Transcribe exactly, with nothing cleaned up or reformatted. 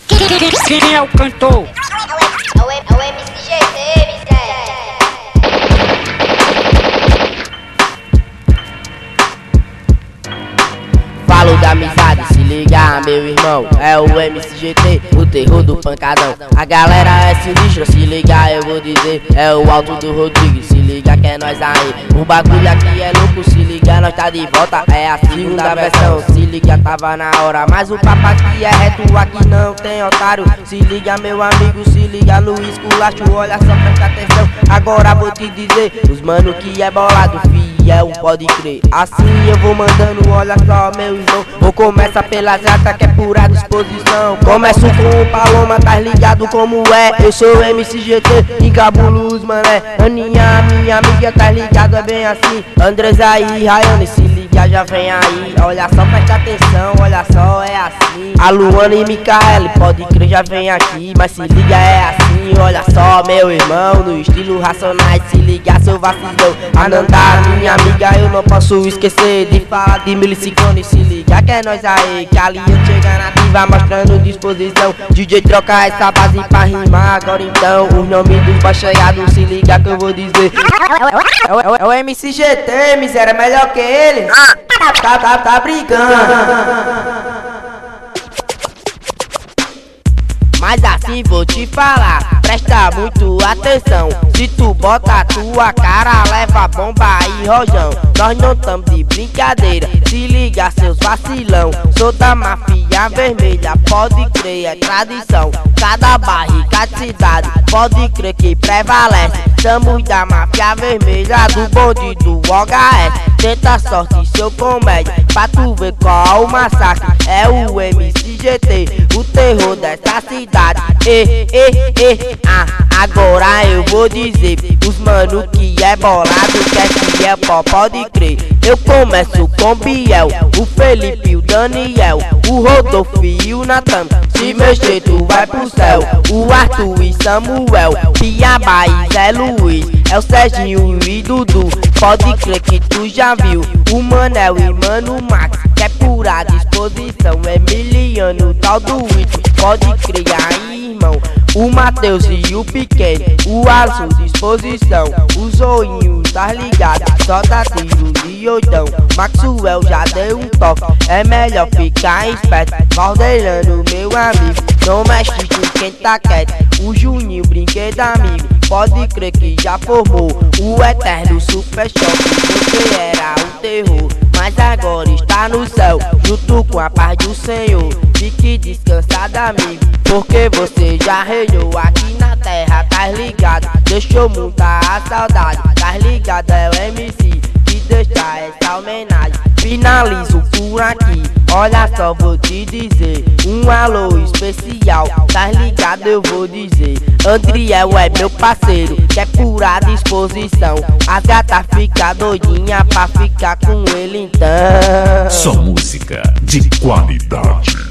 Quem é o cantor? É o M C G T, miséria. Falo da amizade, se ligar, meu irmão. É o M C G T, o terror do pancadão. A galera é sinistro, se ligar eu vou dizer. É o alto do Rodrigo, se liga que é nós aí. O bagulho aqui é louco, se liga nós tá de volta. É a segunda versão, se liga tava na hora. Mas o papo aqui é reto, aqui não tem otário. Se liga meu amigo, se liga no esculacho. Olha só, presta atenção, agora vou te dizer. Os mano que é bolado, fiel, pode crer. Assim eu vou mandando, olha só meu irmão. Vou começar pela jata que é pura disposição. Começo com o Paloma, tá ligado como é. Eu sou M C G T, encabulo os mané. Aninha, minha amiga, tá ligado, é bem assim. Andres aí, Rayane, se liga, já vem aí. Olha só, presta atenção, olha só, é assim. A Luana e Micaele, pode crer, já vem aqui. Mas se liga, é assim, olha só, meu irmão. No estilo Racionais, se liga, seu vacilão. Ananda, minha amiga, eu não posso esquecer de falar de Miliciclone. Se liga que é nós aí, que ali eu chega nativa mostrando disposição. D J troca essa base pra rimar agora então. Os nomes dos baixaiados, se liga que eu vou dizer. É o, é o, é o M C G T, miséria, melhor que ele. Tá, tá, tá brigando. Mas assim vou te falar, presta muito atenção. Se tu bota a tua cara, leva bomba e rojão. Nós não tamo de brincadeira, se liga seus vacilão. Sou da máfia vermelha, pode crer, é tradição. Cada bairro, cada cidade, pode crer que prevalece. Somos da máfia vermelha, do bonde do H S. Tenta sorte seu comédia, pra tu ver qual o massacre. É o M C G T, o terror dessa cidade. E, e, e, ah, agora eu vou dizer. Os mano que é bolado, que é fiel, pó, pode crer. Eu começo com Biel, o Felipe, o Daniel, o Rodolfo e o Natan. Se mexer tu vai pro céu. O Arthur e Samuel, Piaba e Zé Luiz, é o Serginho e Dudu. Pode crer que tu já viu o Manel e Mano Max, que é pura disposição. Emiliano, tal do Whitney, pode crer aí, irmão. O Matheus e o Pequeno, o Alisson, disposição. O Zoinho, tá ligado, só dá tiro de oitão. Maxwell já deu um toque, é melhor ficar esperto. Cordelano, meu amigo, não mexe com quem tá quieto. O Juninho, brinquedo amigo, pode crer que já formou o eterno Super Choque. Você era o terror, mas agora está no céu, junto com a paz do Senhor. Fique descansado, amigo, porque você já reinou aqui na terra, tá ligado? Deixou muita a saudade, tá ligado? É o M C que deixa essa homenagem. Finalizo por aqui, olha só, vou te dizer. Um alô especial, tá ligado? Eu vou dizer. Andriel é meu parceiro, que é pura disposição. As gatas ficam doidinha pra ficar com ele então. Só música de qualidade.